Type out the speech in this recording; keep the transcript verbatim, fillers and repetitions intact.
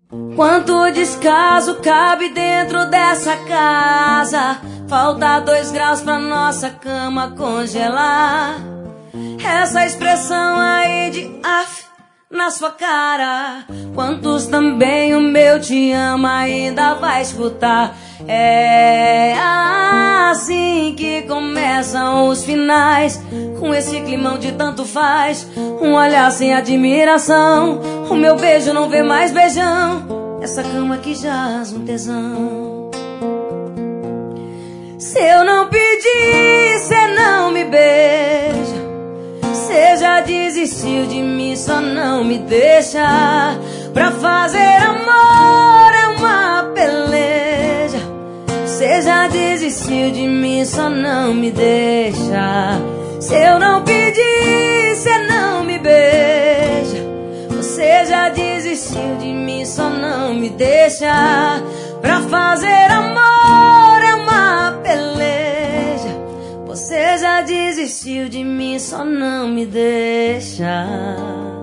Quanto descaso cabe dentro dessa casa? Falta dois graus pra nossa cama congelar. Essa expressão aí de af na sua cara, quantos também o meu te ama ainda vai escutar? É assim que começam os finais, com esse climão de tanto faz, um olhar sem admiração, o meu beijo não vê mais beijão, essa cama que jaz um tesão. Se eu não pedir, cê não me beija. Cê já desistiu de mim, só não me deixa. Pra fazer amor é uma peleja. Cê já desistiu de mim, só não me deixa. Se eu não pedir, cê não me beija. Você já desistiu de mim, só não me deixa. Pra fazer amor é uma peleja. Você já desistiu de mim, só não me deixa.